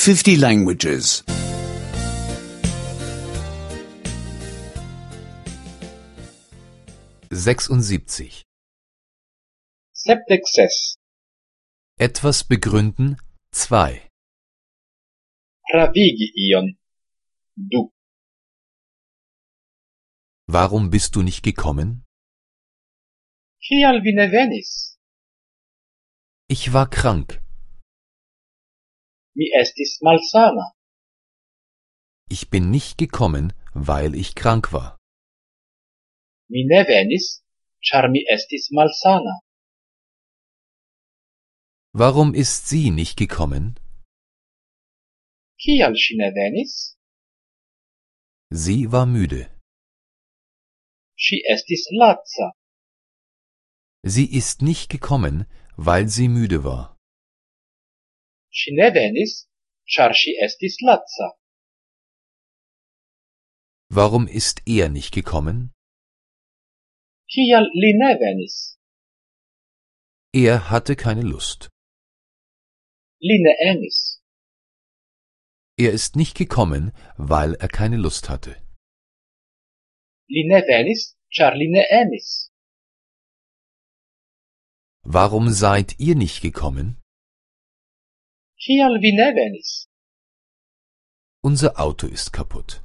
50 languages. 76. 76. Etwas begründen 2. Pravigi ion. Du. Warum bist du nicht gekommen? Kial vi ne venis? Ich war krank. Mi estis malsana. Ich bin nicht gekommen, weil ich krank war. Mi ne venis, char mi estis malsana. Warum ist sie nicht gekommen? Kial ŝi ne venis? Sie war müde. Ŝi estis laca. Sie ist nicht gekommen, weil sie müde war. Ŝi ne venis, char ŝi estis laca. Warum ist er nicht gekommen? Kial li ne venis? Er hatte keine Lust. Li ne emis. Er ist nicht gekommen, weil er keine Lust hatte. Li ne venis, char li ne emis. Warum seid ihr nicht gekommen? Kial vi ne venis? Unser Auto ist kaputt.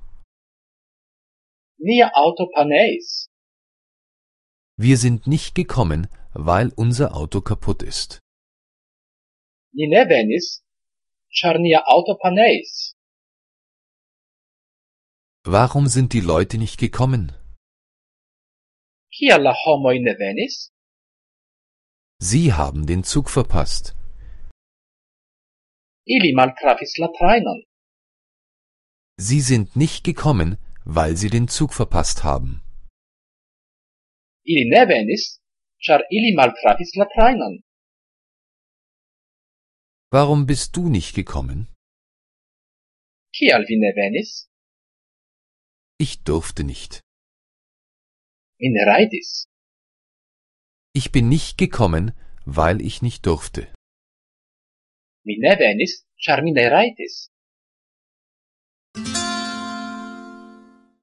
Nia auto paneis. Wir sind nicht gekommen, weil unser Auto kaputt ist. Ni ne venis, char nia auto paneis. Warum sind die Leute nicht gekommen? Kial la homoj ne venis? Sie haben den Zug verpasst. Ili maltrafis la trajnon. Sie sind nicht gekommen, weil sie den Zug verpasst haben. Ili ne venis, char ili maltrafis la trajnon. Warum bist du nicht gekommen? Kial vi ne venis? Ich durfte nicht. Mi ne rajtis. Ich bin nicht gekommen, weil ich nicht durfte. Mi ne venis, char mi ne rajtis.